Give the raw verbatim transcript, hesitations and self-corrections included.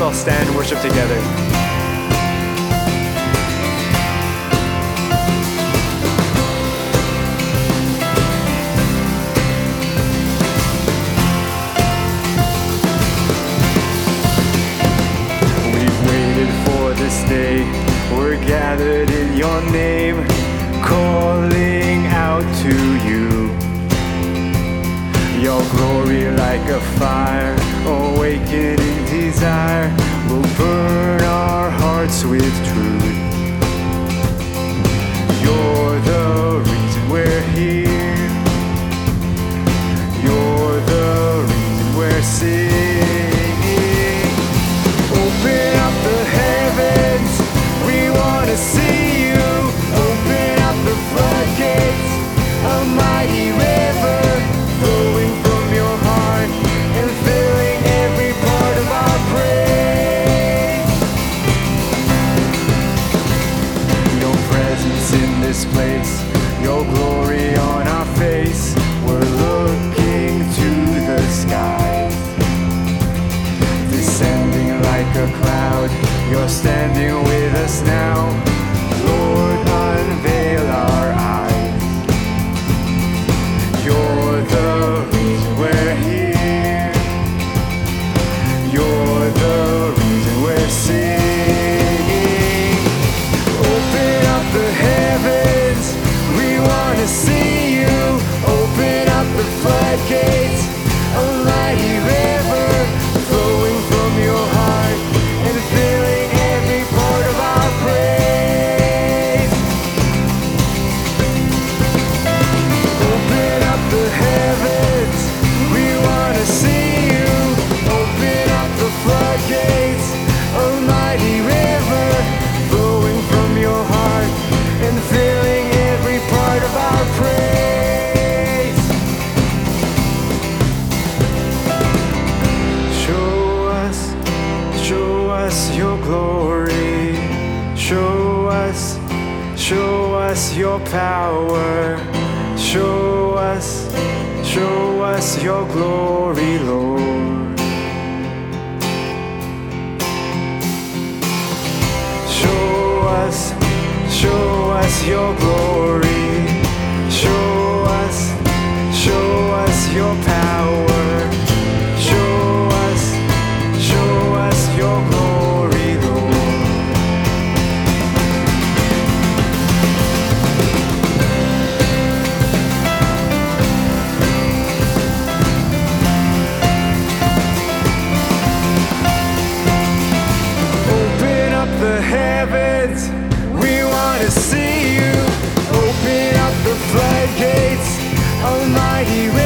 all stand and worship together. This day we're gathered in your name, calling out to you. Your glory like a fire, awakening desire, will burn our hearts with truth. You're the reason we're here. You're the reason we're singing. Open up the heavens, we want to see you. Open up the floodgates, a mighty river flowing from your heart and filling every part of our praise. Your presence in this place, your glory on our face. We're looking to the skies, descending like a cloud. You're standing with us now. Lord, unveil our eyes. You're the reason we're here. You're the reason we're singing. Open up the heavens, we want to see you. Open up the floodgates, a mighty river flowing from your heart and filling every part of our praise. Open up the heavens, we want to see you. Open up the floodgates, a mighty river flowing from your heart and filling every part of our praise. Show us, show us your glory. Show us, show us your power. Show us, show us your glory, Lord. Show us, show us your glory. Show us, show us your power. Show us, show us your glory, Lord. Open up the heavens, we want to see you. Open up the floodgates, a mighty river